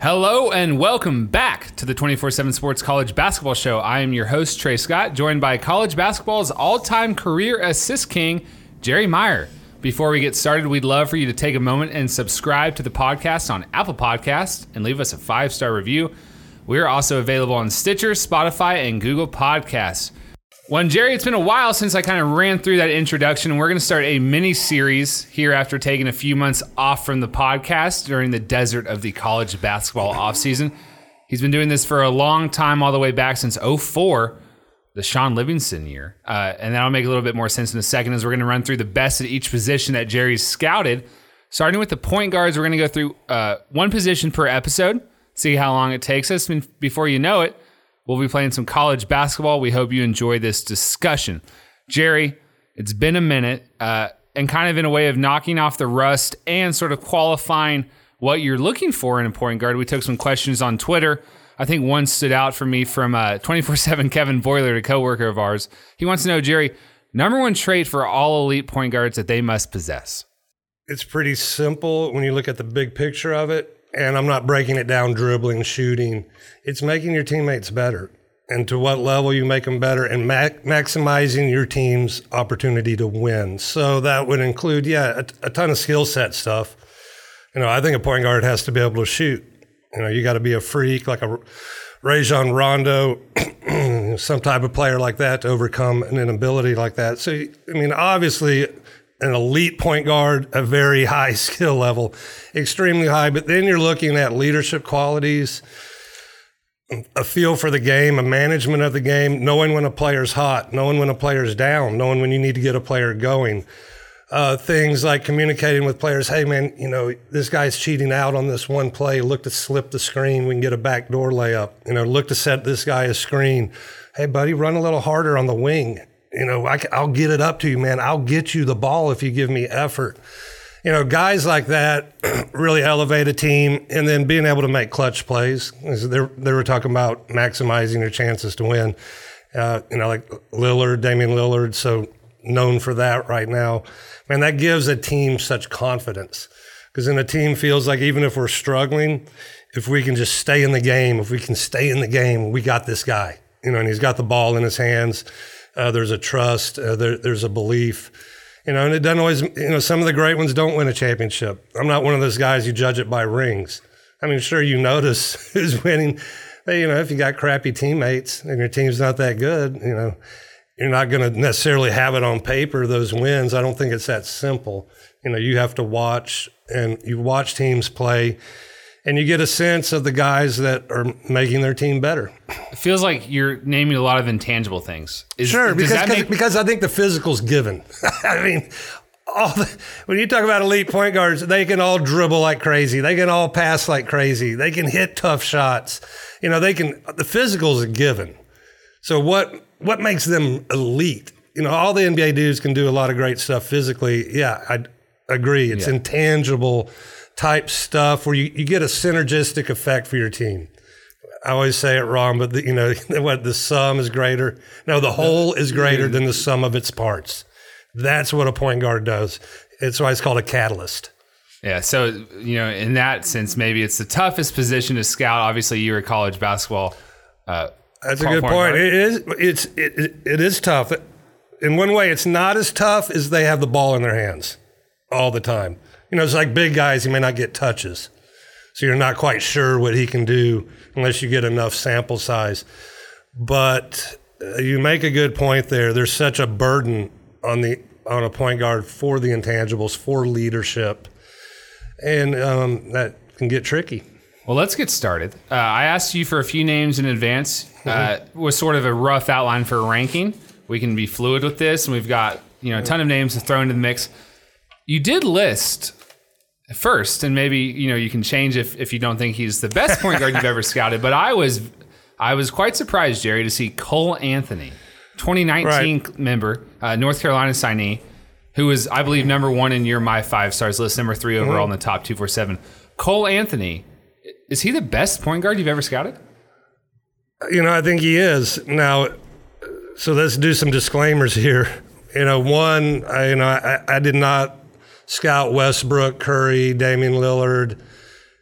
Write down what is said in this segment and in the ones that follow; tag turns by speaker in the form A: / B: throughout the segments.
A: Hello and welcome back to the 24/7 Sports College Basketball Show. I am your host, Trey Scott, joined by college basketball's all-time career assist king, Jerry Meyer. Before we get started, we'd love for you to take a moment and subscribe to the podcast on Apple Podcasts and leave us a 5-star review. We're also available on Stitcher, Spotify, and Google Podcasts. Well, Jerry, it's been a while since I kind of ran through that introduction, and we're going to start a mini-series here after taking a few months off from the podcast during the desert of the college basketball offseason. He's been doing this for a long time, all the way back since 2004, the Sean Livingston year. And that'll make a little bit more sense in a second as we're going to run through the best at each position that Jerry's scouted. Starting with the point guards, we're going to go through one position per episode, see how long it takes us. And before you know it, we'll be playing some college basketball. We hope you enjoy this discussion. Jerry, it's been a minute, and kind of in a way of knocking off the rust and sort of qualifying what you're looking for in a point guard. We took some questions on Twitter. I think one stood out for me from 24/7 Kevin Boiler, a coworker of ours. He wants to know, Jerry, number one trait for all elite point guards that they must possess.
B: It's pretty simple when you look at the big picture of it. And I'm not breaking it down, dribbling, shooting. It's making your teammates better. And to what level you make them better and maximizing your team's opportunity to win. So that would include, a ton of skill set stuff. I think a point guard has to be able to shoot. You got to be a freak like a Rajon Rondo, some type of player like that to overcome an inability like that. So, obviously an elite point guard, a very high skill level, extremely high. But then you're looking at leadership qualities, a feel for the game, a management of the game, knowing when a player's hot, knowing when a player's down, knowing when you need to get a player going. Things like communicating with players, hey, man, this guy's cheating out on this one play. Look to slip the screen. We can get a backdoor layup. Look to set this guy a screen. Hey, buddy, run a little harder on the wing. I'll get it up to you, man. I'll get you the ball if you give me effort. Guys like that really elevate a team, and then being able to make clutch plays. They were talking about maximizing your chances to win. Like Lillard, Damian Lillard, so known for that right now. Man, that gives a team such confidence because then a team feels like even if we're struggling, if we can just stay in the game, we got this guy, and he's got the ball in his hands. There's a trust, there's a belief, and it doesn't always, some of the great ones don't win a championship. I'm not one of those guys you judge it by rings. Sure, you notice who's winning. But, if you got crappy teammates and your team's not that good, you're not going to necessarily have it on paper, those wins. I don't think it's that simple. You have to watch, and you watch teams play, and you get a sense of the guys that are making their team better.
A: It feels like you're naming a lot of intangible things.
B: Sure, because I think the physical's given. When you talk about elite point guards, they can all dribble like crazy. They can all pass like crazy. They can hit tough shots. The physical's a given. So what makes them elite? All the NBA dudes can do a lot of great stuff physically. Yeah, I agree. It's intangible type stuff where you get a synergistic effect for your team. I always say it wrong, but the sum is greater. No, the whole is greater than the sum of its parts. That's what a point guard does. It's why it's called a catalyst.
A: Yeah, so, in that sense, maybe it's the toughest position to scout. Obviously, you're a college basketball
B: That's a good point. It is tough. In one way, it's not as tough as they have the ball in their hands all the time. It's like big guys, he may not get touches. So you're not quite sure what he can do unless you get enough sample size. But you make a good point there. There's such a burden on a point guard for the intangibles, for leadership. And that can get tricky.
A: Well, let's get started. I asked you for a few names in advance. Was sort of a rough outline for a ranking. We can be fluid with this, and we've got a ton of names to throw into the mix. You did list first, and maybe you can change if you don't think he's the best point guard you've ever scouted. But I was quite surprised, Jerry, to see Cole Anthony, 2019 member, North Carolina signee, who was, I believe, number one in your My 5 Stars list, number 3 overall in the top 247. Cole Anthony, is he the best point guard you've ever scouted?
B: I think he is. Now, so let's do some disclaimers here. One, I did not scout Westbrook, Curry, Damian Lillard,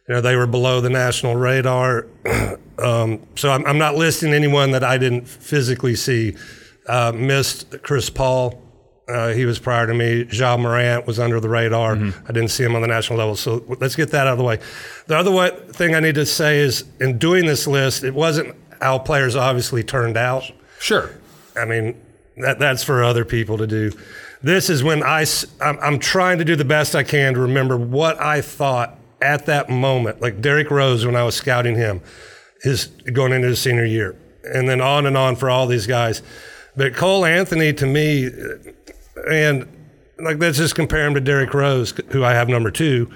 B: They were below the national radar. So I'm not listing anyone that I didn't physically see. Missed Chris Paul. He was prior to me. Ja Morant was under the radar. I didn't see him on the national level. So let's get that out of the way. The other thing I need to say is, in doing this list, it wasn't how players obviously turned out.
A: Sure.
B: I mean, that's for other people to do. This is when I'm trying to do the best I can to remember what I thought at that moment. Like Derrick Rose, when I was scouting him, is going into his senior year, and then on for all these guys. But Cole Anthony, to me, and like, let's just compare him to Derrick Rose, who I have number 2.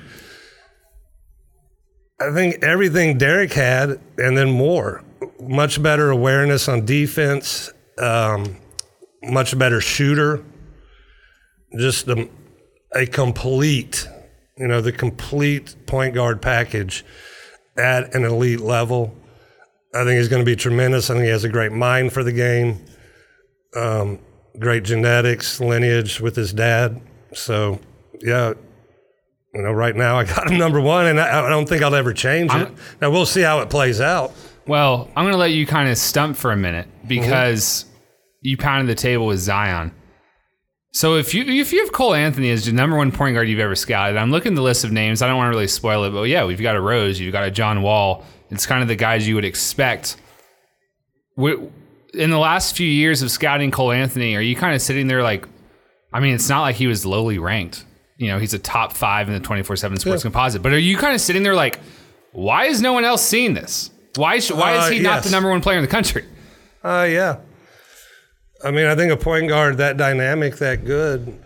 B: I think everything Derrick had, and then more. Much better awareness on defense, much better shooter, just a complete, the complete point guard package at an elite level. I think he's going to be tremendous. I think he has a great mind for the game, great genetics, lineage with his dad. So, yeah, right now I got him number 1, and I don't think I'll ever change it. Now, we'll see how it plays out.
A: Well, I'm going to let you kind of stump for a minute, because you pounded the table with Zion. So if you have Cole Anthony as the number 1 point guard you've ever scouted, I'm looking at the list of names. I don't want to really spoil it, but yeah, we've got a Rose, you've got a John Wall. It's kind of the guys you would expect. In the last few years of scouting Cole Anthony, are you kind of sitting there like, I mean, it's not like he was lowly ranked. He's a top 5 in the 24/7 Sports Composite. But are you kind of sitting there like, why is no one else seeing this? Why is he not the number 1 player in the country?
B: Yeah. I mean, I think a point guard that dynamic, that good,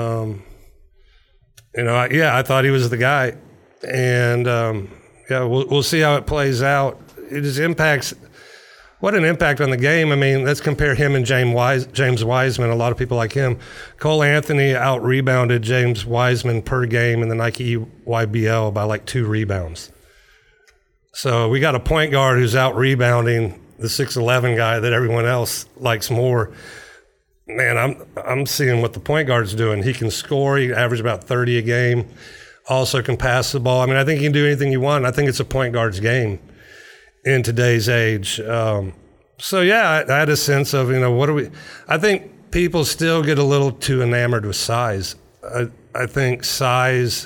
B: I thought he was the guy. And, we'll see how it plays out. It just impacts – what an impact on the game. I mean, let's compare him and James Wiseman. A lot of people like him. Cole Anthony out-rebounded James Wiseman per game in the Nike YBL by like 2 rebounds. So we got a point guard who's out-rebounding the 6'11" guy that everyone else likes more. Man, I'm seeing what the point guard's doing. He can score. He averages about 30 a game. Also can pass the ball. I mean, I think he can do anything you want. I think it's a point guard's game in today's age. So, yeah, I had a sense of, I think people still get a little too enamored with size. I think size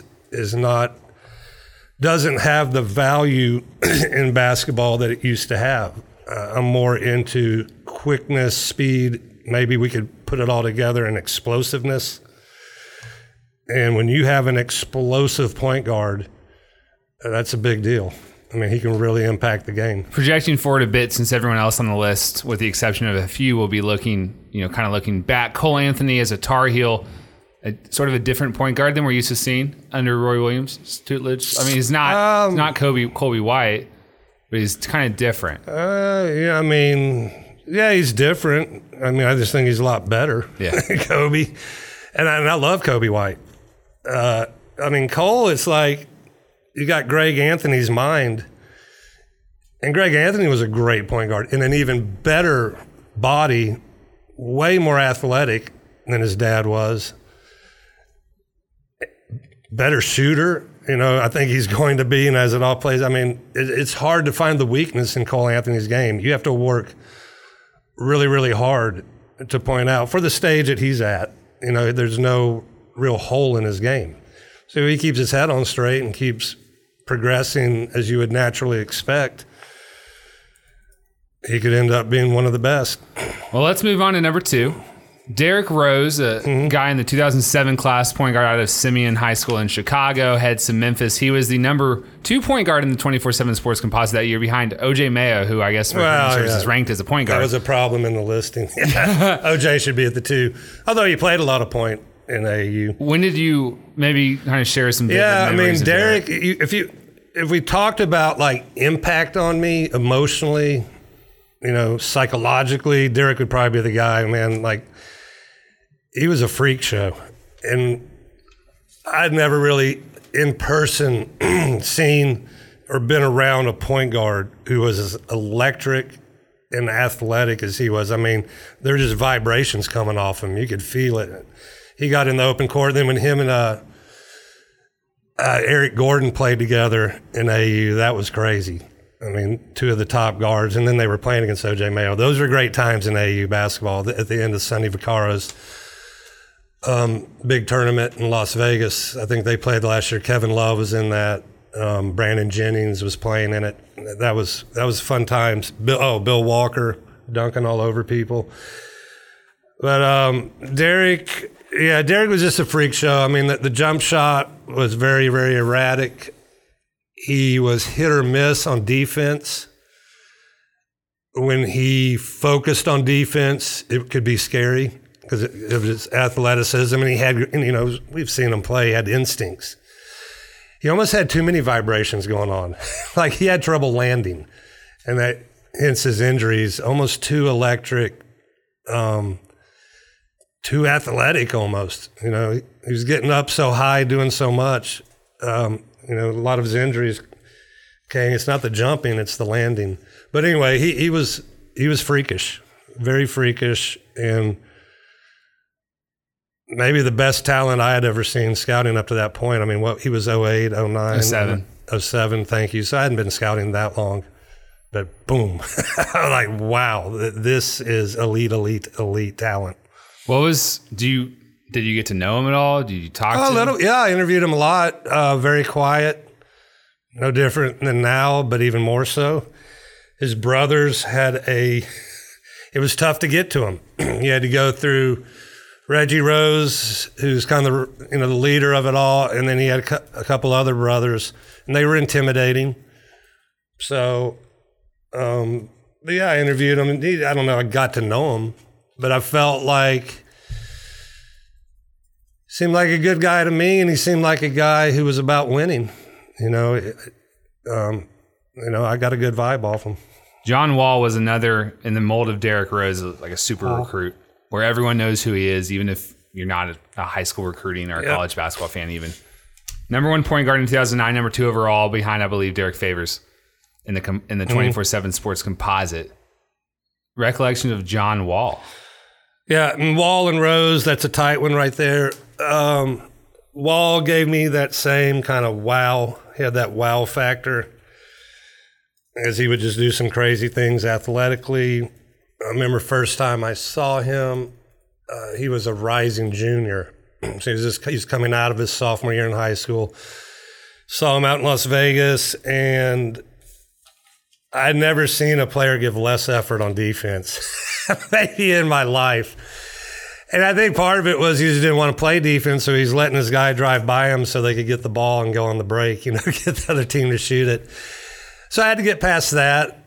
B: doesn't have the value in basketball that it used to have. I'm more into quickness, speed. Maybe we could put it all together in explosiveness. And when you have an explosive point guard, that's a big deal. I mean, he can really impact the game.
A: Projecting forward a bit, since everyone else on the list, with the exception of a few, will be looking back. Cole Anthony as a Tar Heel, sort of a different point guard than we're used to seeing under Roy Williams' tutelage. I mean, he's not Kobe White, but he's kind of different.
B: He's different. I mean, I just think he's a lot better than Kobe. And I love Kobe White. Cole, it's like you got Greg Anthony's mind. And Greg Anthony was a great point guard and an even better body, way more athletic than his dad was. Better shooter. I think he's going to be, and as it all plays, I mean, it's hard to find the weakness in Cole Anthony's game. You have to work really, really hard to point out for the stage that he's at. There's no real hole in his game. So he keeps his head on straight and keeps progressing as you would naturally expect. He could end up being one of the best.
A: Well, let's move on to number 2. Derrick Rose, a guy in the 2007 class, point guard out of Simeon High School in Chicago, heads to Memphis. He was the number 2 point guard in the 24/7 Sports Composite that year, behind OJ Mayo, who I guess is ranked as a point guard.
B: That was a problem in the listing. OJ should be at the 2, although he played a lot of point in AAU.
A: When did you maybe kind of share some?
B: Derrick. If we talked about like impact on me emotionally, psychologically, Derrick would probably be the guy. Man, like, he was a freak show. And I'd never really in person seen or been around a point guard who was as electric and athletic as he was. I mean, there were just vibrations coming off him. You could feel it. He got in the open court. Then when him and Eric Gordon played together in AU. That was crazy. I mean, two of the top guards, and then they were playing against O.J. Mayo. Those were great times in AU basketball. At the end of Sonny Vaccaro's big tournament in Las Vegas, I think they played last year. Kevin Love was in that. Brandon Jennings was playing in it. That was fun times. Bill Walker dunking all over people. But Derek was just a freak show. I mean, the jump shot was very, very erratic. He was hit or miss on defense. When he focused on defense, it could be scary because of his athleticism. And he had, we've seen him play, he had instincts. He almost had too many vibrations going on. Like he had trouble landing. And that, hence his injuries, almost too electric, too athletic almost. He was getting up so high, doing so much. A lot of his injuries came. It's not the jumping, it's the landing. But anyway, he was freakish, very freakish, and maybe the best talent I had ever seen scouting up to that point. I mean, he was 08, 09. 07, thank you. So I hadn't been scouting that long. But boom. I'm like, wow, this is elite talent.
A: Did you get to know him at all? Did you talk to him?
B: Yeah, I interviewed him a lot. Very quiet. No different than now, but even more so. His brothers it was tough to get to him. You had to go through Reggie Rose, who's kind of the leader of it all, and then he had a couple other brothers, and they were intimidating. So, but yeah, I interviewed him, and I don't know, I got to know him, but I felt like seemed like a good guy to me, and he seemed like a guy who was about winning. I got a good vibe off him.
A: John Wall was another in the mold of Derrick Rose, like a super recruit, where everyone knows who he is, even if you're not a high school recruiting or a college basketball fan even. Number 1 point guard in 2009, number 2 overall, behind, I believe, Derek Favors in the 24/7 Sports composite. Recollection of John Wall.
B: Yeah, and Wall and Rose, that's a tight one right there. Wall gave me that same kind of wow. He had that wow factor as he would just do some crazy things athletically. I remember first time I saw him, he was a rising junior. So he's coming out of his sophomore year in high school. Saw him out in Las Vegas, and I'd never seen a player give less effort on defense, maybe in my life. And I think part of it was he just didn't want to play defense, so he's letting his guy drive by him so they could get the ball and go on the break, get the other team to shoot it. So I had to get past that.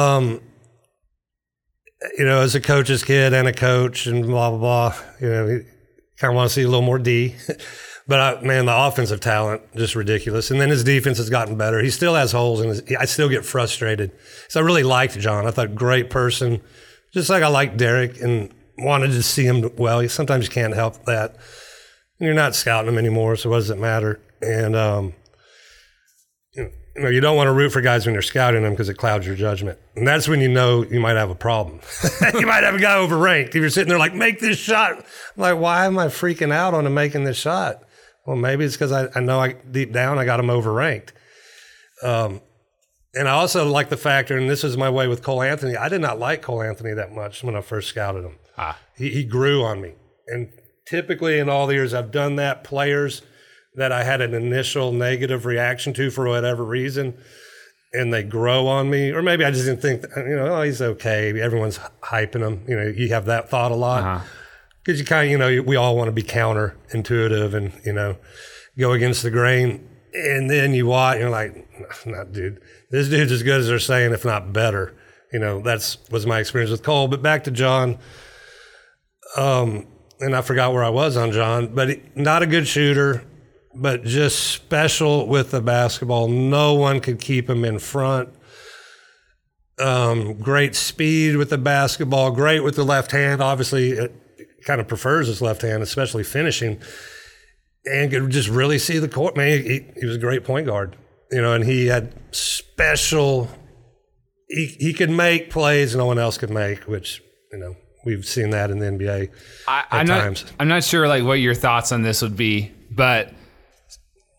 B: As a coach's kid and a coach and blah, blah, blah, you kind of want to see a little more D. But, the offensive talent, just ridiculous. And then his defense has gotten better. He still has holes, and I still get frustrated. So I really liked John. I thought, great person, just like I liked Derek and wanted to see him well. Sometimes you can't help that. You're not scouting him anymore, so what does it matter? And, you don't want to root for guys when you're scouting them because it clouds your judgment. And that's when you know you might have a problem. You might have a guy overranked. If you're sitting there like, make this shot. I'm like, why am I freaking out on him making this shot? Well, maybe it's because I know deep down I got him overranked. And I also like the factor, and this is my way with Cole Anthony. I did not like Cole Anthony that much when I first scouted him. He grew on me. And typically in all the years I've done that, players that I had an initial negative reaction to for whatever reason, and they grow on me, or maybe I just didn't think, he's okay. Everyone's hyping him. You have that thought a lot. Because you kind of, we all want to be counterintuitive and, go against the grain. And then you watch, and you're like, no, dude, this dude's as good as they're saying, if not better. Was my experience with Cole. But back to John. And I forgot where I was on John, but not a good shooter, but just special with the basketball. No one could keep him in front. Great speed with the basketball, great with the left hand. Obviously, it kind of prefers his left hand, especially finishing, and could just really see the court. Man, he was a great point guard, and he had special. He could make plays no one else could make, which we've seen that in the NBA at times.
A: I'm not sure what your thoughts on this would be, but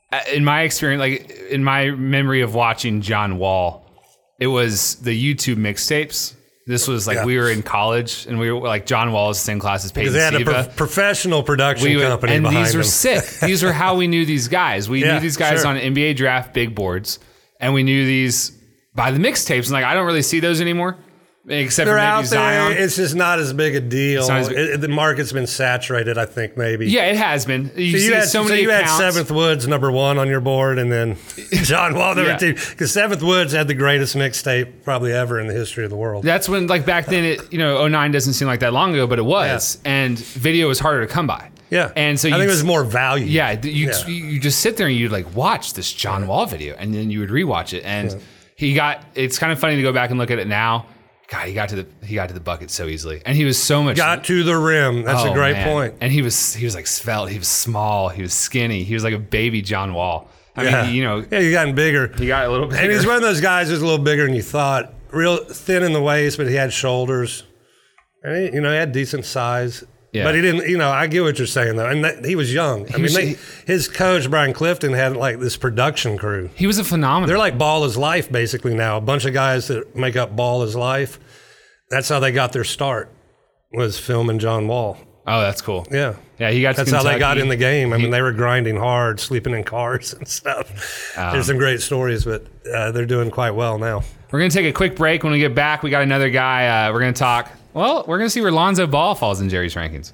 A: In my experience, like in my memory of watching John Wall, it was the YouTube mixtapes. This was like we were in college, and we were like John Wall is the same class as Peyton
B: Because they had
A: Siva.
B: a professional production company
A: and
B: behind
A: these
B: them.
A: are sick. These are how we knew these guys. We knew these guys on NBA draft big boards, and we knew these by the mixtapes. And like I don't really see those anymore, except
B: They're
A: for maybe
B: out there.
A: Zion.
B: It's just not as big a deal.
A: As big.
B: The market's been saturated, I think, maybe.
A: Yeah, it has been. You
B: So
A: see
B: you had
A: accounts.
B: Seventh Woods #1 on your board, and then John Wall #2. Because Seventh Woods had the greatest mixtape probably ever in the history of the world.
A: That's when, like back then, 09 doesn't seem like that long ago, but it was. Yeah. And video was harder to come by.
B: Yeah.
A: And so
B: I think it was more value.
A: Yeah. You just sit there and you'd like watch this John Wall video, and then you would rewatch it. And it's kind of funny to go back and look at it now. God, he got to the bucket so easily, and he was so much.
B: Got to the rim. That's a great point.
A: And he was like svelte. He was small. He was skinny. He was like a baby John Wall. I mean,
B: he's gotten bigger.
A: He got a little bigger.
B: And he's one of those guys who's a little bigger than you thought. Real thin in the waist, but he had shoulders. And he had decent size. Yeah. But he didn't. I get what you're saying though, and he was young. His coach Brian Clifton had like this production crew.
A: He was a phenomenon.
B: They're like Ball is Life basically now. A bunch of guys that make up Ball is Life. That's how they got their start. Was filming John Wall.
A: Oh, that's cool.
B: Yeah.
A: Yeah, he got.
B: That's how they got in the game. I mean, they were grinding hard, sleeping in cars and stuff. There's some great stories, but they're doing quite well now.
A: We're gonna take a quick break. When we get back, we got another guy. We're gonna talk. Well, we're going to see where Lonzo Ball falls in Jerry's rankings.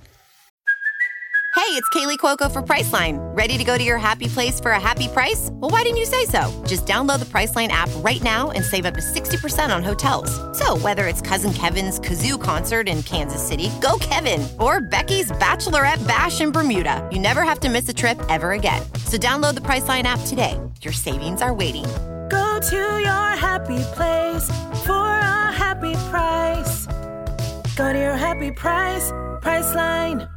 C: Hey, it's Kaylee Cuoco for Priceline. Ready to go to your happy place for a happy price? Well, why didn't you say so? Just download the Priceline app right now and save up to 60% on hotels. So whether it's Cousin Kevin's Kazoo Concert in Kansas City, go Kevin, or Becky's Bachelorette Bash in Bermuda, you never have to miss a trip ever again. So download the Priceline app today. Your savings are waiting.
D: Go to your happy place for a happy price. Go to your happy price, Priceline.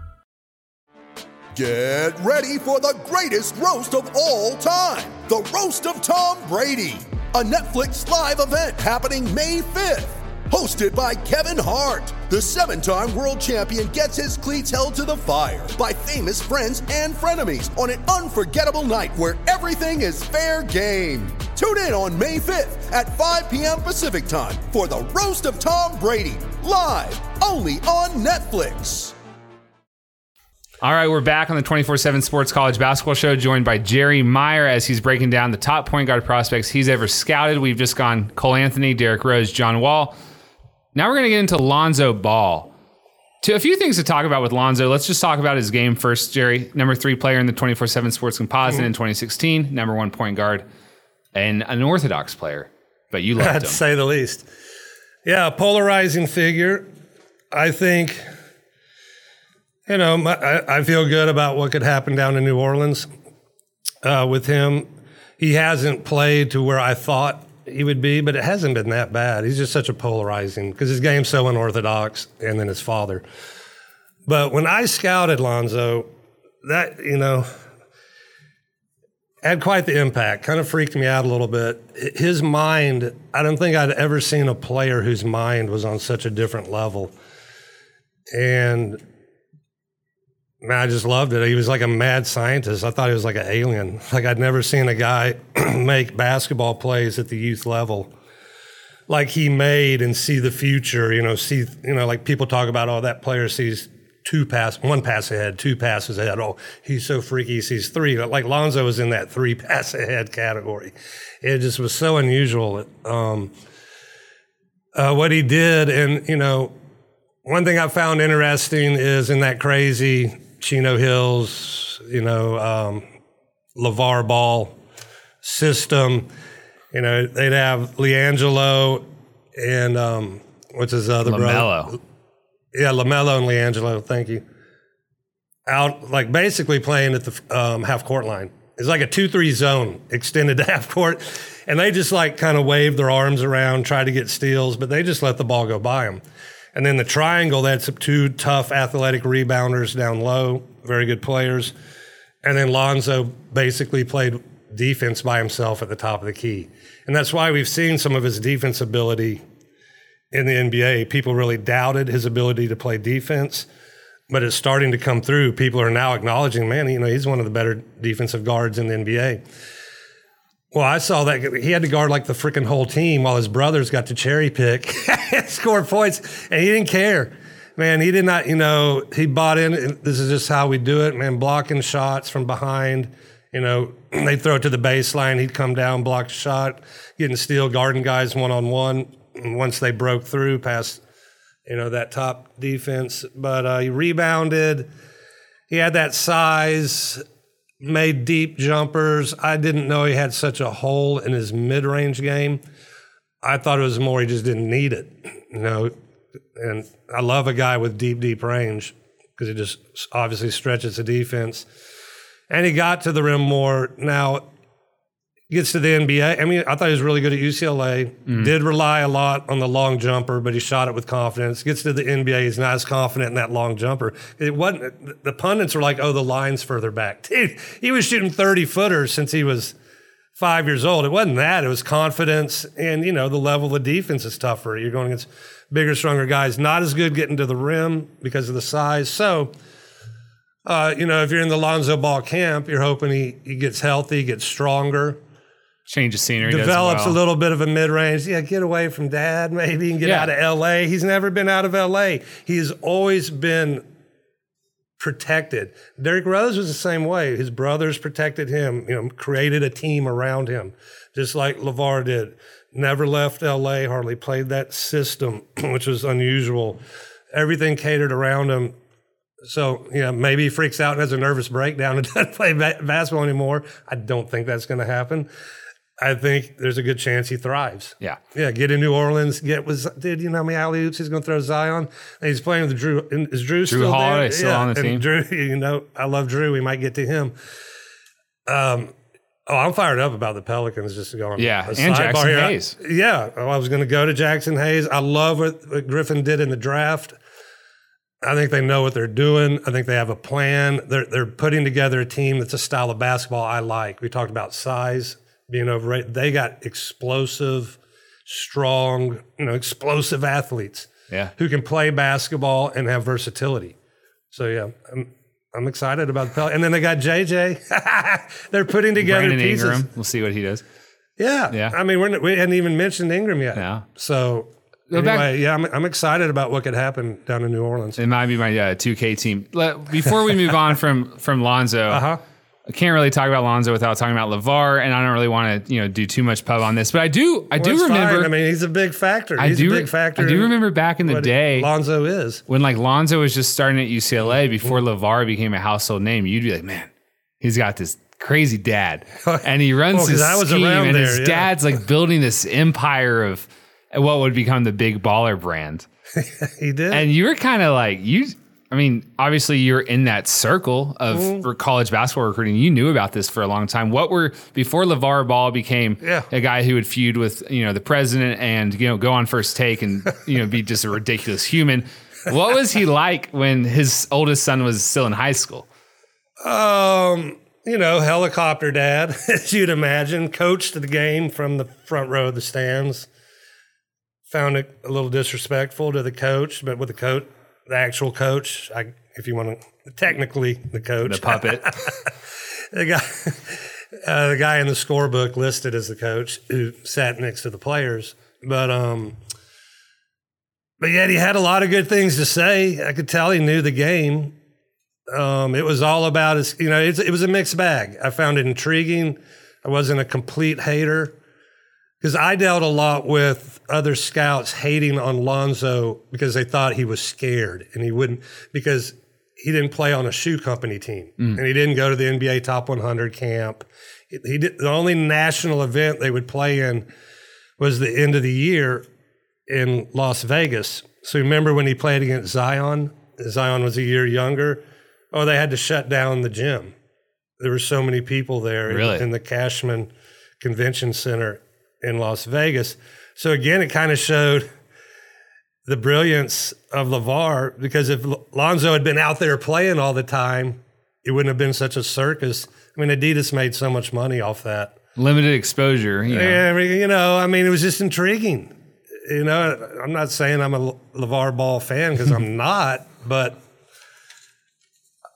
E: Get ready for the greatest roast of all time, the Roast of Tom Brady, a Netflix live event happening May 5th. Hosted by Kevin Hart, the 7-time world champion gets his cleats held to the fire by famous friends and frenemies on an unforgettable night where everything is fair game. Tune in on May 5th at 5 p.m. Pacific time for the Roast of Tom Brady, live only on Netflix.
A: All right, we're back on the 24/7 Sports College Basketball Show, joined by Jerry Meyer as he's breaking down the top point guard prospects he's ever scouted. We've just gone Cole Anthony, Derrick Rose, John Wall. Now we're going to get into Lonzo Ball. A few things to talk about with Lonzo. Let's just talk about his game first, Jerry. Number 3 player in the 24/7 Sports Composite in 2016. Number 1 point guard and an orthodox player. But you loved him.
B: To say the least. Yeah, a polarizing figure. I think, I feel good about what could happen down in New Orleans with him. He hasn't played to where I thought he would be, but it hasn't been that bad. He's just such a polarizing, because his game's so unorthodox, and then his father. But when I scouted Lonzo, that, had quite the impact. Kind of freaked me out a little bit. His mind, I don't think I'd ever seen a player whose mind was on such a different level. And man, I just loved it. He was like a mad scientist. I thought he was like an alien. Like I'd never seen a guy make basketball plays at the youth level like he made and see the future, like people talk about, oh, that player sees 1 pass ahead, 2 passes ahead. Oh, he's so freaky, he sees 3. Like Lonzo was in that 3 pass ahead category. It just was so unusual. What he did, and, one thing I found interesting is in that crazy Chino Hills, LeVar Ball system, they'd have LiAngelo and what's his other brother? Yeah, LaMelo and LiAngelo, thank you. Out, like basically playing at the half-court line. It's like a 2-3 zone extended to half-court. And they just like kind of wave their arms around, try to get steals, but they just let the ball go by them. And then the triangle, that's 2 tough athletic rebounders down low, very good players. And then Lonzo basically played defense by himself at the top of the key. And that's why we've seen some of his defense ability in the NBA. People really doubted his ability to play defense. but it's starting to come through. People are now acknowledging, man, he's one of the better defensive guards in the NBA. Well, I saw that he had to guard like the freaking whole team while his brothers got to cherry pick and score points, and he didn't care. Man, he did not, he bought in. This is just how we do it, man, blocking shots from behind. They throw it to the baseline. He'd come down, block a shot, getting steal, guarding guys one-on-one. And once they broke through past, that top defense. But he rebounded. He had that size, made deep jumpers. I didn't know he had such a hole in his mid-range game. I thought it was more he just didn't need it, And I love a guy with deep range because it just obviously stretches the defense. And he got to the rim more. Now, gets to the NBA. I mean, I thought he was really good at UCLA. Did rely a lot on the long jumper, but he shot it with confidence. Gets to the NBA, he's not as confident in that long jumper. It wasn't. The pundits were like, "Oh, the line's further back." Dude, he was shooting 30-footers since he was 5 years old. It wasn't that. It was confidence, and the level of defense is tougher. You're going against bigger, stronger guys. Not as good getting to the rim because of the size. So. If you're in the Lonzo Ball camp, you're hoping he gets healthy, gets stronger.
A: Change of scenery.
B: Develops a little bit of a mid-range. Yeah, get away from dad maybe and get out of L.A. He's never been out of L.A. He has always been protected. Derrick Rose was the same way. His brothers protected him, created a team around him, just like LeVar did. Never left L.A., hardly played that system, which was unusual. Everything catered around him. So, maybe he freaks out and has a nervous breakdown and doesn't play basketball anymore. I don't think that's going to happen. I think there's a good chance he thrives.
A: Yeah.
B: Yeah, get in New Orleans. Dude, you know how many alley-oops he's going to throw Zion? And he's playing with Drew. Is Drew still
A: Holiday
B: there?
A: still on the team.
B: Drew, I love Drew. We might get to him. I'm fired up about the Pelicans just to go on.
A: Yeah, and Jackson Hayes.
B: I was going to go to Jackson Hayes. I love what Griffin did in the draft. I think they know what they're doing. I think they have a plan. They're putting together a team that's a style of basketball I like. We talked about size being overrated. They got explosive, strong, explosive athletes who can play basketball and have versatility. So, I'm excited about the Pelicans. And then they got JJ. They're putting together
A: Brandon
B: pieces.
A: Ingram. We'll see what he does.
B: Yeah. I mean, we hadn't even mentioned Ingram yet.
A: Yeah.
B: So... Anyway, I'm excited about what could happen down in New Orleans.
A: It might be my 2K team. Before we move on from Lonzo, I can't really talk about Lonzo without talking about LeVar, and I don't really want to do too much pub on this. But I do remember.
B: Fine. I mean, he's a big factor. He's a big factor.
A: I do remember back in the day,
B: Lonzo is
A: when Lonzo was just starting at UCLA before LeVar became a household name. You'd be like, man, he's got this crazy dad, and he runs his scheme, and his dad's building this empire of what would become the Big Baller brand.
B: He did.
A: And you were kind of obviously you're in that circle of college basketball recruiting. You knew about this for a long time. Before LeVar Ball became a guy who would feud with, the president and, go on First Take and, be just a ridiculous human. What was he like when his oldest son was still in high school?
B: Helicopter dad, as you'd imagine, coached the game from the front row of the stands. Found it a little disrespectful to the coach, but with the actual coach, if you want to, technically the coach.
A: The puppet.
B: the guy in the scorebook listed as the coach who sat next to the players. But yet he had a lot of good things to say. I could tell he knew the game. It was all about his, it was a mixed bag. I found it intriguing. I wasn't a complete hater. Because I dealt a lot with other scouts hating on Lonzo because they thought he was scared and he wouldn't, because he didn't play on a shoe company team and he didn't go to the NBA Top 100 camp. The only national event they would play in was the end of the year in Las Vegas. So remember when he played against Zion? Zion was a year younger. Oh, they had to shut down the gym. There were so many people there in the Cashman Convention Center in Las Vegas. So again, it kind of showed the brilliance of LeVar, because if Lonzo had been out there playing all the time, it wouldn't have been such a circus. I mean, Adidas made so much money off that.
A: Limited exposure.
B: Yeah, it was just intriguing. I'm not saying I'm a LeVar Ball fan because I'm not, but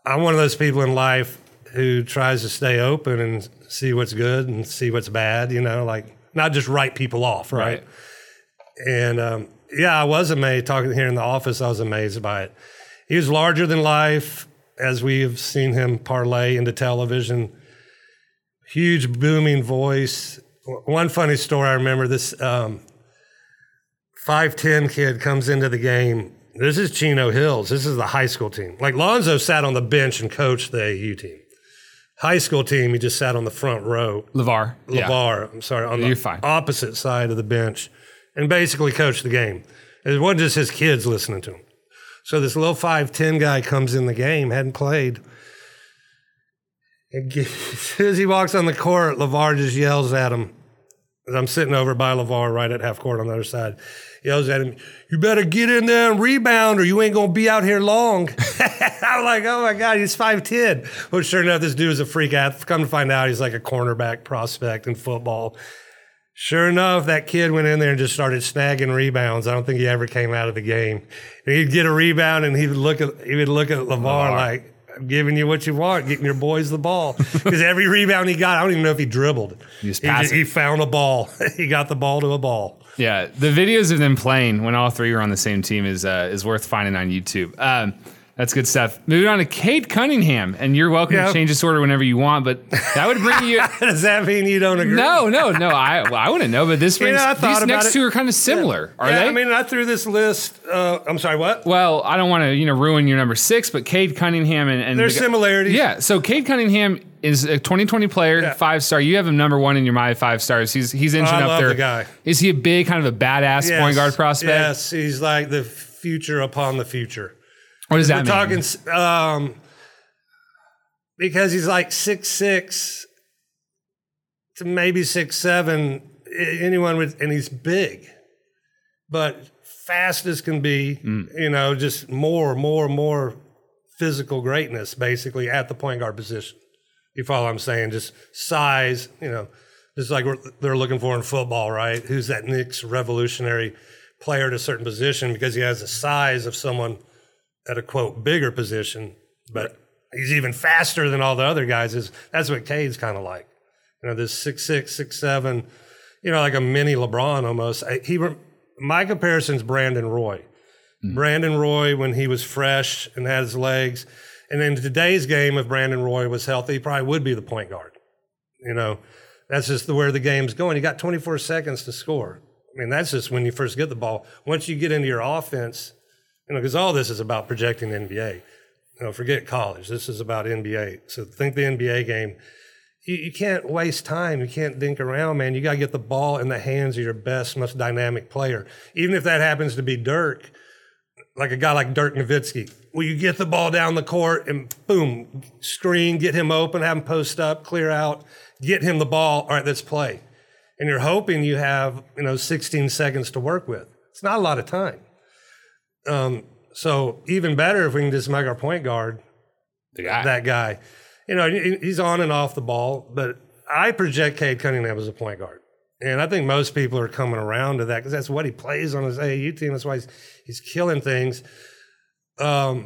B: I'm one of those people in life who tries to stay open and see what's good and see what's bad, like not just write people off, right? And I was amazed talking here in the office. I was amazed by it. He was larger than life, as we have seen him parlay into television. Huge booming voice. One funny story I remember, this 5'10" kid comes into the game. This is Chino Hills. This is the high school team. Like Lonzo sat on the bench and coached the AU team. High school team, he just sat on the front row.
A: LeVar.
B: I'm sorry, on the opposite side of the bench and basically coached the game. It wasn't just his kids listening to him. So this little 5'10" guy comes in the game, hadn't played. And as soon as he walks on the court, LeVar just yells at him. I'm sitting over by LeVar right at half court on the other side. Yells at him, "You better get in there and rebound or you ain't going to be out here long." I'm like, oh my God, he's 5'10". Well, sure enough, this dude is a freak athlete. Come to find out, he's like a cornerback prospect in football. Sure enough, that kid went in there and just started snagging rebounds. I don't think he ever came out of the game. And he'd get a rebound and he would look at LeVar like, "I'm giving you what you want, getting your boys the ball." Because every rebound he got, I don't even know if he dribbled. He found a ball. He got the ball to a ball.
A: Yeah, the videos of them playing when all three were on the same team is worth finding on YouTube. That's good stuff. Moving on to Cade Cunningham, and you're welcome to change this order whenever you want, but that would bring you...
B: Does that mean you don't agree?
A: No, I wouldn't know, but this brings... these next two are kind of similar, are they?
B: I mean, I threw this list... I'm sorry, what?
A: Well, I don't want to ruin your number 6, but Cade Cunningham and
B: there's similarities.
A: Yeah, so Cade Cunningham is a 2020 player, 5-star. You have him number 1 in your My 5 stars. He's inching up there. I
B: love the guy.
A: Is he a big, kind of a badass point guard prospect?
B: Yes, he's like the future upon the future.
A: What does that mean?
B: We're talking because he's like 6'6" to maybe 6'7", and he's big, but fast as can be. Just more physical greatness, basically at the point guard position. You follow what I'm saying? Just size, just like they're looking for in football, right? Who's that next revolutionary player at a certain position because he has the size of someone at a, quote, bigger position, but he's even faster than all the other guys. That's what Cade's kind of like. This 6'6", 6'7", like a mini LeBron almost. My comparison's Brandon Roy. Brandon Roy, when he was fresh and had his legs, and in today's game, if Brandon Roy was healthy, he probably would be the point guard. That's just where the game's going. You got 24 seconds to score. I mean, that's just when you first get the ball. Once you get into your offense, because all this is about projecting the NBA. Forget college. This is about NBA. So think the NBA game. You can't waste time. You can't dink around, man. You got to get the ball in the hands of your best, most dynamic player. Even if that happens to be Dirk, like a guy like Dirk Nowitzki. Well, you get the ball down the court and boom, screen, get him open, have him post up, clear out, get him the ball. All right, let's play. And you're hoping you have, 16 seconds to work with. It's not a lot of time. So even better if we can just make our point guard that guy. He's on and off the ball, but I project Cade Cunningham as a point guard. And I think most people are coming around to that because that's what he plays on his AAU team. That's why he's killing things. I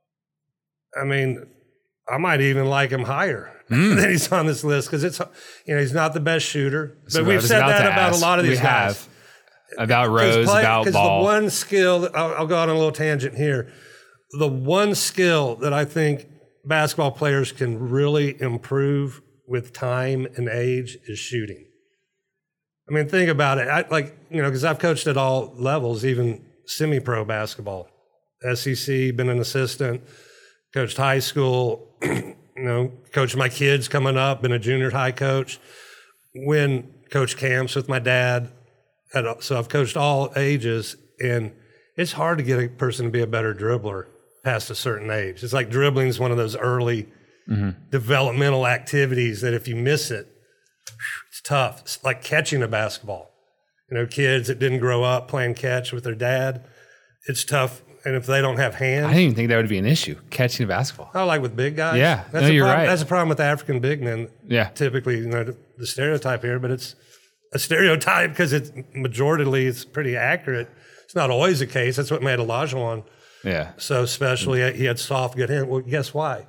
B: might even like him higher than he's on this list because he's not the best shooter. But we've said that about a lot of these guys.
A: About Rose, about Ball.
B: Because the one skill, I'll go on a little tangent here. The one skill that I think basketball players can really improve with time and age is shooting. I mean, think about it. Because I've coached at all levels, even semi-pro basketball. SEC, been an assistant, coached high school, coached my kids coming up, been a junior high coach, coached camps with my dad. So I've coached all ages, and it's hard to get a person to be a better dribbler past a certain age. It's like dribbling is one of those early developmental activities that if you miss it, it's tough. It's like catching a basketball. Kids that didn't grow up playing catch with their dad, it's tough. And if they don't have hands.
A: I didn't even think that would be an issue, catching a basketball.
B: Oh, like with big guys?
A: Yeah,
B: you're
A: right.
B: That's a problem with African big men.
A: Yeah.
B: Typically, the stereotype here, but it's a stereotype because it's pretty accurate. It's not always the case. That's what made Olajuwon
A: so
B: special. He had soft, good hands. Well, guess why?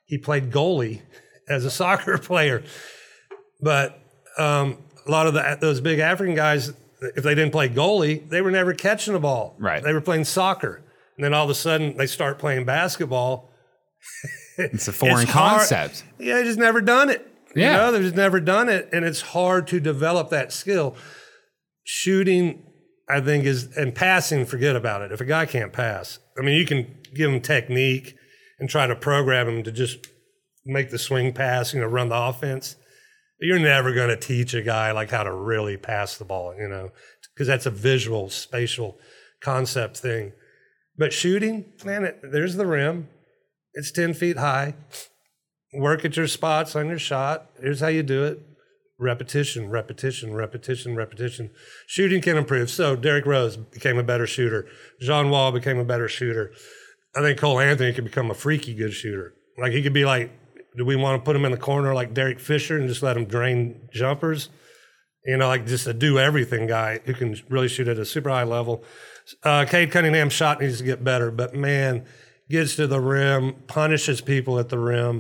B: he played goalie as a soccer player. But a lot of those big African guys, if they didn't play goalie, they were never catching the ball.
A: Right.
B: They were playing soccer. And then all of a sudden they start playing basketball.
A: It's a foreign
B: hard.
A: concept.
B: Yeah, they just never done it.
A: Yeah.
B: You know, they've just never done it. And it's hard to develop that skill. Shooting, I think, and passing, forget about it. If a guy can't pass, I mean, you can give him technique and try to program him to just make the swing pass, run the offense. But you're never going to teach a guy like how to really pass the ball, because that's a visual, spatial concept thing. But shooting, man, there's the rim. It's 10 feet high. Work at your spots on your shot. Here's how you do it. Repetition, repetition, repetition, repetition. Shooting can improve. So Derrick Rose became a better shooter. John Wall became a better shooter. I think Cole Anthony could become a freaky good shooter. Like he could be like, do we want to put him in the corner like Derek Fisher and just let him drain jumpers? Like just a do-everything guy who can really shoot at a super high level. Cade Cunningham's shot needs to get better, but man, gets to the rim, punishes people at the rim,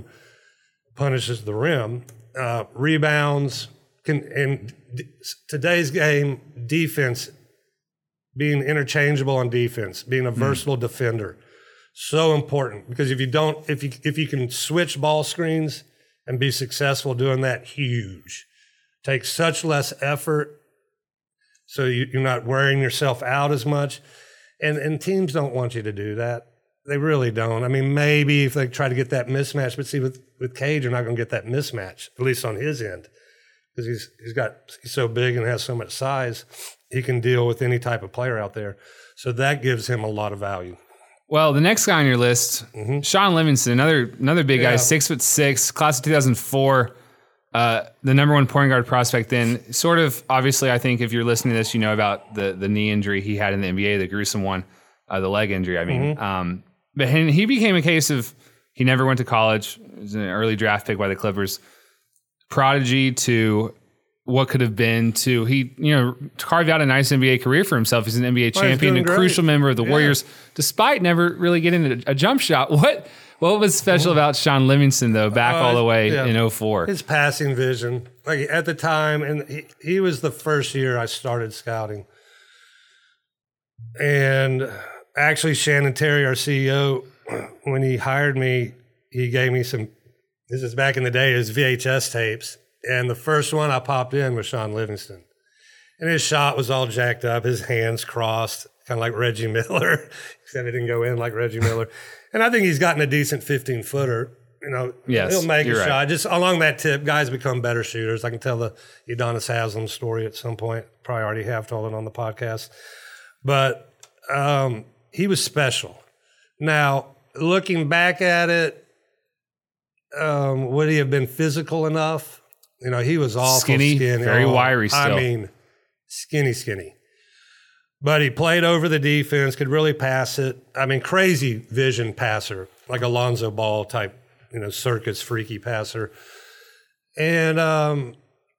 B: rebounds. In today's game, defense, being interchangeable on defense, being a versatile defender, so important, because if you can switch ball screens and be successful doing that, huge. Takes such less effort, so you're not wearing yourself out as much, and teams don't want you to do that. They really don't. I mean, maybe if they try to get that mismatch, but see, with Cade, you're not going to get that mismatch, at least on his end, because he's so big and has so much size, he can deal with any type of player out there. So that gives him a lot of value.
A: Well, the next guy on your list, Sean Livingston, another big guy, 6'6", class of 2004, the number one point guard prospect then. Sort of, obviously, I think if you're listening to this, you know about the knee injury he had in the NBA, the gruesome one, the leg injury, I mean. But he became a case of he never went to college. He was an early draft pick by the Clippers. Prodigy to what could have been to he carved out a nice NBA career for himself. He's an NBA champion, a crucial member of the Warriors, despite never really getting a jump shot. What was special about Sean Livingston though, back all the way in 2004?
B: His passing vision, like at the time, and he was the first year I started scouting, and actually Shannon Terry, our CEO, when he hired me, he gave me some. This is back in the day, his VHS tapes. And the first one I popped in was Sean Livingston. And his shot was all jacked up, his hands crossed, kind of like Reggie Miller, except it didn't go in like Reggie Miller. And I think he's gotten a decent 15-footer.
A: Yes,
B: he'll make a shot.
A: Right.
B: Just along that tip, guys become better shooters. I can tell the Udonis Haslem story at some point. Probably already have told it on the podcast. But he was special. Now, looking back at it, would he have been physical enough? He was awful skinny,
A: very wiry still.
B: I mean, skinny. But he played over the defense, could really pass it. I mean, crazy vision passer, like a Lonzo Ball type, circus freaky passer. And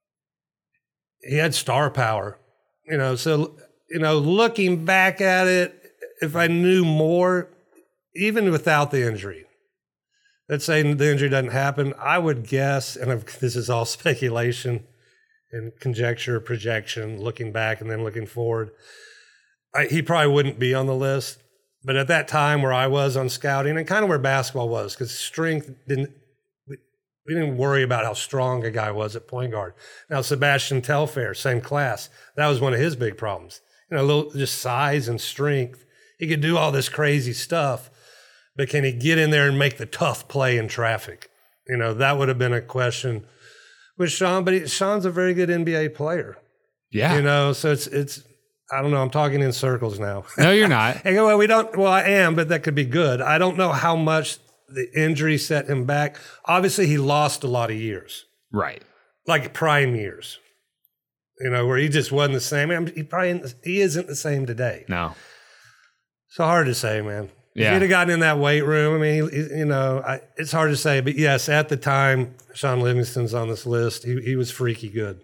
B: he had star power, So, looking back at it, if I knew more, even without the injury, let's say the injury doesn't happen, I would guess, and this is all speculation and conjecture, projection, looking back and then looking forward, he probably wouldn't be on the list. But at that time where I was on scouting and kind of where basketball was, because strength we didn't worry about how strong a guy was at point guard. Now, Sebastian Telfair, same class, that was one of his big problems. A little just size and strength. He could do all this crazy stuff, but can he get in there and make the tough play in traffic? That would have been a question with Sean, but Sean's a very good NBA player.
A: Yeah.
B: So it's I don't know, I'm talking in circles now.
A: No, you're not.
B: I am, but that could be good. I don't know how much the injury set him back. Obviously, he lost a lot of years.
A: Right.
B: Like prime years. Where he just wasn't the same. I mean, he isn't the same today.
A: No.
B: So hard to say, man.
A: Yeah.
B: If he'd have gotten in that weight room, I mean, it's hard to say. But yes, at the time, Sean Livingston's on this list. He was freaky good.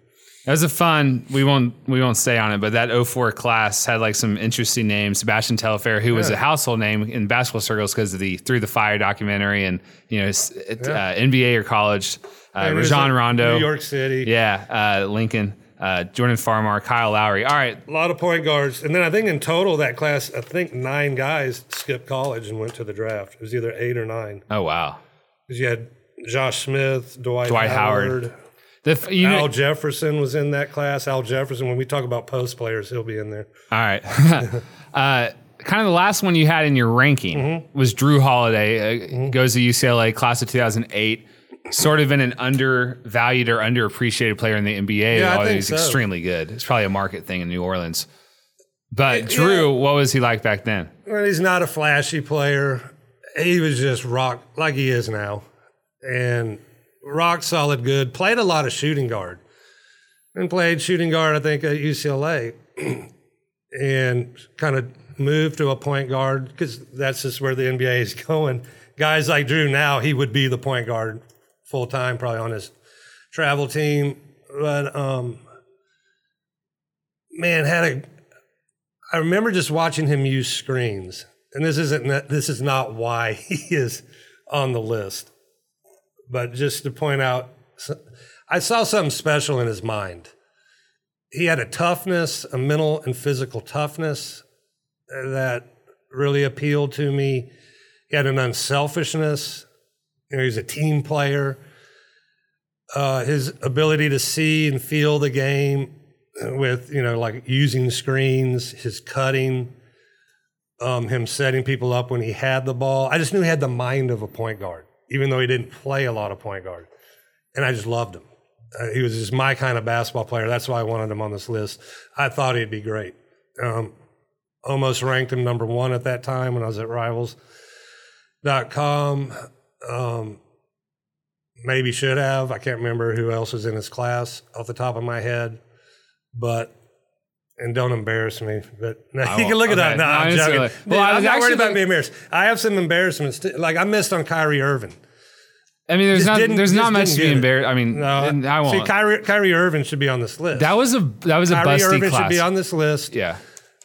A: That was a fun. We won't stay on it, but that 04 class had like some interesting names. Sebastian Telfair, who was a household name in basketball circles because of the Through the Fire documentary, and NBA or college. Rajon Rondo,
B: New York City.
A: Yeah, Lincoln. Jordan Farmar, Kyle Lowry. All right.
B: A lot of point guards. And then I think in total that class, I think 9 guys skipped college and went to the draft. It was either 8 or 9.
A: Oh, wow.
B: Because you had Josh Smith, Dwight
A: Howard.
B: Al Jefferson was in that class. Al Jefferson, when we talk about post players, he'll be in there.
A: All right. Kind of the last one you had in your ranking was Drew Holiday. Goes to UCLA, class of 2008. Sort of been an undervalued or underappreciated player in the NBA.
B: Yeah, I think
A: he's
B: so.
A: extremely good. It's probably a market thing in New Orleans. But Drew, what was he like back then?
B: Well, he's not a flashy player. He was just rock like he is now. And rock solid good. Played a lot of shooting guard. And played shooting guard, I think, at UCLA. And kind of moved to a point guard because that's just where the NBA is going. Guys like Drew now, he would be the point guard full time, probably on his travel team. But man, I remember just watching him use screens, and this is not why he is on the list, but just to point out, I saw something special in his mind. He had a toughness, a mental and physical toughness that really appealed to me. He had an unselfishness. He's a team player. His ability to see and feel the game with, like using screens, his cutting, him setting people up when he had the ball. I just knew he had the mind of a point guard, even though he didn't play a lot of point guard. And I just loved him. He was just my kind of basketball player. That's why I wanted him on this list. I thought he'd be great. Almost ranked him number 1 at that time when I was at Rivals.com. Maybe should have. I can't remember who else was in his class off the top of my head. And don't embarrass me. But no, you can look it up. No, I'm joking. Well, I'm not worried about being embarrassed. I have some embarrassments too. Like I missed on Kyrie Irving.
A: I mean, there's not much to be embarrassed. I mean,
B: no,
A: I won't.
B: See, Kyrie Irving should be on this list.
A: That was a Kyrie busty
B: Irving
A: class.
B: should be on this list.
A: Yeah.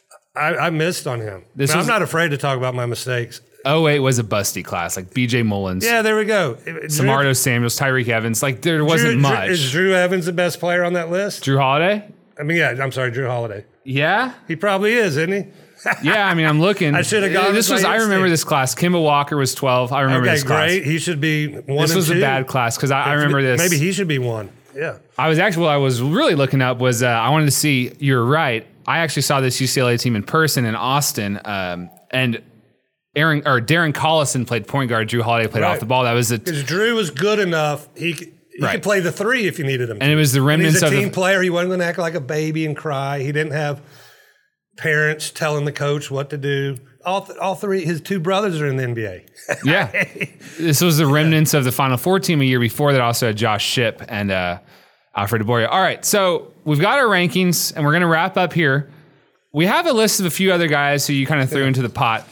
B: I missed on him. I'm not afraid to talk about my mistakes.
A: 08 was a busty class, like B.J. Mullins.
B: Yeah, there we go.
A: Samardo Samuels, Tyreek Evans. Like, there wasn't much.
B: Is Drew Evans the best player on that list?
A: Drew Holiday?
B: I mean, yeah, I'm sorry, Drew Holiday.
A: Yeah?
B: He probably is, isn't he?
A: Yeah, I mean, I'm looking.
B: I should have gone.
A: I remember this class. Kimba Walker was 12. I remember this class.
B: Okay, great. He should be 1
A: This was a bad class because I remember this.
B: Maybe he should be 1. Yeah.
A: I was really looking up was I wanted to see, you're right. I actually saw this UCLA team in person in Austin, and Darren Collison played point guard. Drew Holiday played off the ball. That was
B: because Drew was good enough. He could play the 3 if you needed him.
A: And it was the remnants of
B: he's a team player. He wasn't going to act like a baby and cry. He didn't have parents telling the coach what to do. All 3, his 2 brothers are in the NBA.
A: Yeah, this was the remnants of the Final Four team a year before that also had Josh Shipp and Alfred DeBoer. All right, so we've got our rankings, and we're going to wrap up here. We have a list of a few other guys who you kind of threw into the pot.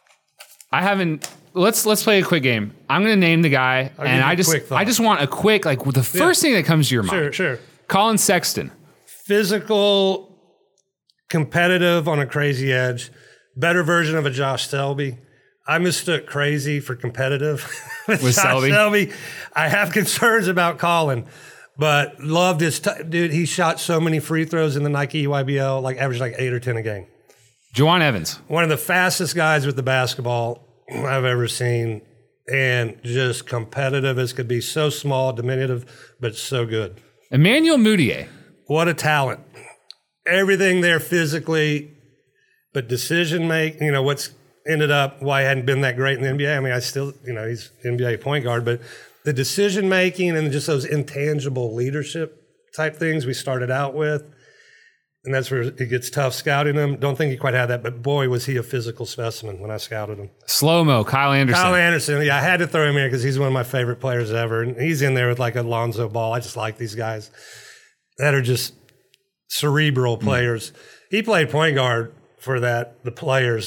A: I haven't. Let's play a quick game. I'm going to name the guy, and I just want a quick, like the first thing that comes to your mind.
B: Sure.
A: Colin Sexton.
B: Physical, competitive on a crazy edge. Better version of a Josh Selby. I mistook crazy for competitive with Josh Selby. I have concerns about Colin, but loved his dude. He shot so many free throws in the Nike EYBL, like averaged like 8 or 10 a game.
A: Juwan Evans.
B: One of the fastest guys with the basketball I've ever seen, and just competitive as could be. So small, diminutive, but so good.
A: Emmanuel Mudiay.
B: What a talent. Everything there physically, but decision making, what's ended up why he hadn't been that great in the NBA. I mean, he's NBA point guard, but the decision making and just those intangible leadership type things we started out with. And that's where it gets tough scouting him. Don't think he quite had that, but boy, was he a physical specimen when I scouted him.
A: Slow-mo, Kyle Anderson.
B: Yeah, I had to throw him in because he's one of my favorite players ever. And he's in there with like Alonzo Ball. I just like these guys that are just cerebral players. He played point guard for the players,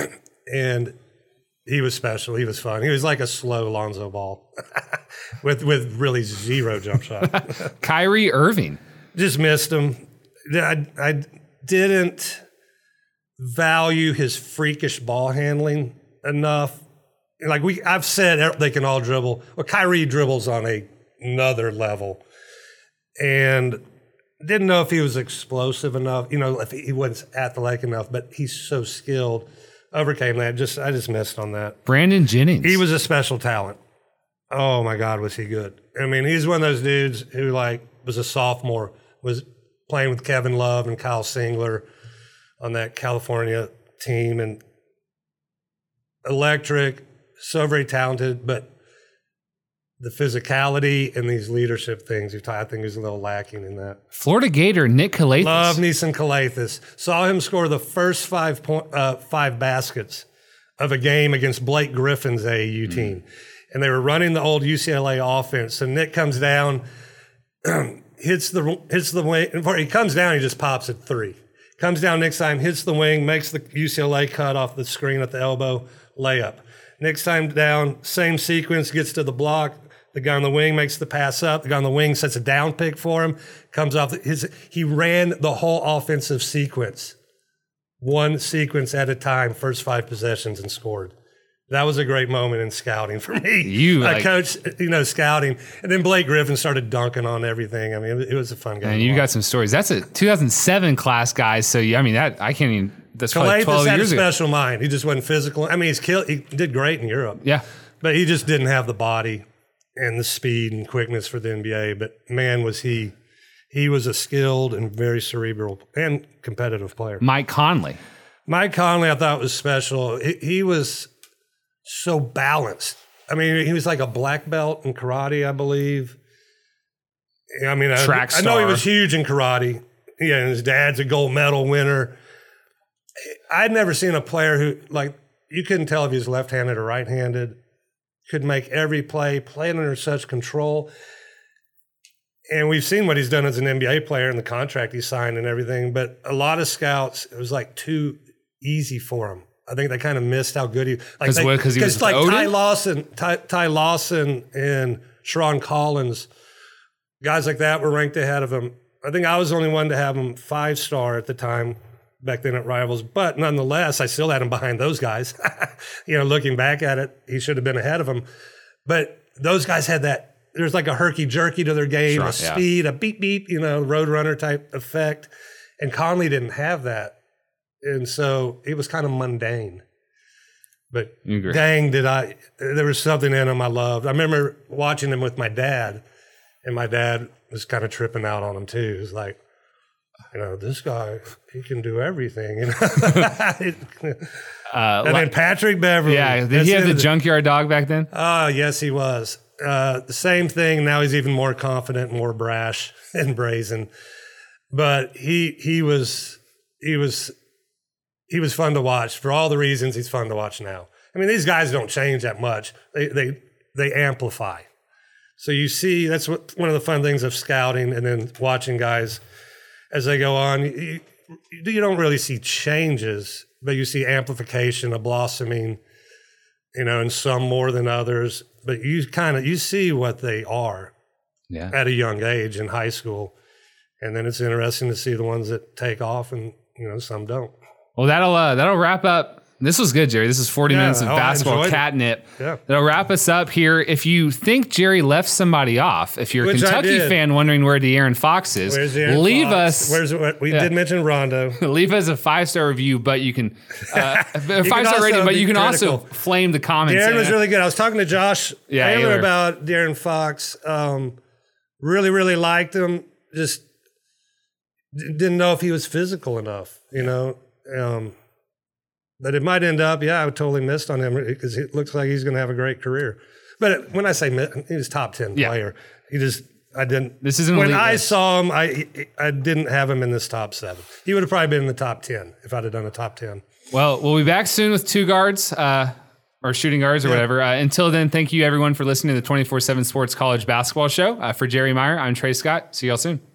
B: and he was special. He was fun. He was like a slow Lonzo Ball with really zero jump shot.
A: Kyrie Irving.
B: Just missed him. I didn't value his freakish ball handling enough. Like I've said, they can all dribble. Well, Kyrie dribbles on another level, and didn't know if he was explosive enough. If he wasn't athletic enough, but he's so skilled. Overcame that. I just missed on that.
A: Brandon Jennings.
B: He was a special talent. Oh my God, was he good? I mean, he's one of those dudes who was a sophomore, was playing with Kevin Love and Kyle Singler on that California team, and electric, so very talented, but the physicality and these leadership things, I think is a little lacking in that.
A: Florida Gator Nick Calathis.
B: Love Neeson Calathis. Saw him score the first five baskets of a game against Blake Griffin's AAU team. And they were running the old UCLA offense. So Nick comes down, hits the wing. Before he comes down, he just pops at three. Comes down next time, hits the wing, makes the UCLA cut off the screen at the elbow, layup. Next time down, same sequence, gets to the block. The guy on the wing makes the pass up. The guy on the wing sets a down pick for him. Comes off. He ran the whole offensive sequence, one sequence at a time, first 5 possessions, and scored. That was a great moment in scouting for me. Coach, scouting. And then Blake Griffin started dunking on everything. I mean, it was a fun game.
A: And you got some stories. That's a 2007 class, guys. So, I mean, I can't even. That's probably 12
B: had
A: years
B: a
A: ago.
B: special mind. He just wasn't physical. I mean, he did great in Europe.
A: Yeah.
B: But he just didn't have the body and the speed and quickness for the NBA. But, man, was he was a skilled and very cerebral and competitive player.
A: Mike Conley,
B: I thought was special. He was so balanced. I mean, he was like a black belt in karate, I believe. I mean,
A: track star.
B: I know he was huge in karate. Yeah, and his dad's a gold medal winner. I'd never seen a player who, you couldn't tell if he was left-handed or right-handed, could make every play, played under such control. And we've seen what he's done as an NBA player and the contract he signed and everything, but a lot of scouts, it was too easy for him. I think they kind of missed how good he was.
A: Because he was
B: Ty Lawson and Sharon Collins, guys like that were ranked ahead of him. I think I was the only one to have him 5-star at the time back then at Rivals, but nonetheless, I still had him behind those guys. Looking back at it, he should have been ahead of him. But those guys had that. There's like a herky-jerky to their game, a speed, a beep-beep, roadrunner type effect. And Conley didn't have that. And so it was kind of mundane. But dang, there was something in him I loved. I remember watching him with my dad, and my dad was kind of tripping out on him too. He was like, this guy, he can do everything. And then Patrick Beverly.
A: Yeah, did he have the junkyard dog back then?
B: Oh, yes, he was. The same thing. Now he's even more confident, more brash and brazen. But he was fun to watch for all the reasons he's fun to watch now. I mean, these guys don't change that much. They amplify. So you see, that's one of the fun things of scouting and then watching guys as they go on. You don't really see changes, but you see amplification, a blossoming, and some more than others. But you see what they are at a young age in high school. And then it's interesting to see the ones that take off and, some don't.
A: Well, that'll wrap up. This was good, Jerry. This is 40 minutes of basketball catnip.
B: Yeah.
A: That'll wrap us up here. If you think Jerry left somebody off, if you're a Kentucky fan wondering where De'Aaron Fox is, leave us.
B: We did mention Rondo.
A: Leave us a 5-star review, but you can a 5-star rating, but you can also flame the comments.
B: De'Aaron was really good. I was talking to Josh Taylor about De'Aaron Fox. Really, really liked him. Just didn't know if he was physical enough, but it might end up, I totally missed on him because it looks like he's going to have a great career. But when I say he was top 10 player, I didn't.
A: This isn't
B: when I saw him, I didn't have him in this top 7. He would have probably been in the top 10 if I'd have done a top 10.
A: Well, we'll be back soon with 2 guards. Or shooting guards or whatever. Until then, thank you everyone for listening to the 24/7 Sports College Basketball Show. For Jerry Meyer, I'm Trey Scott. See y'all soon.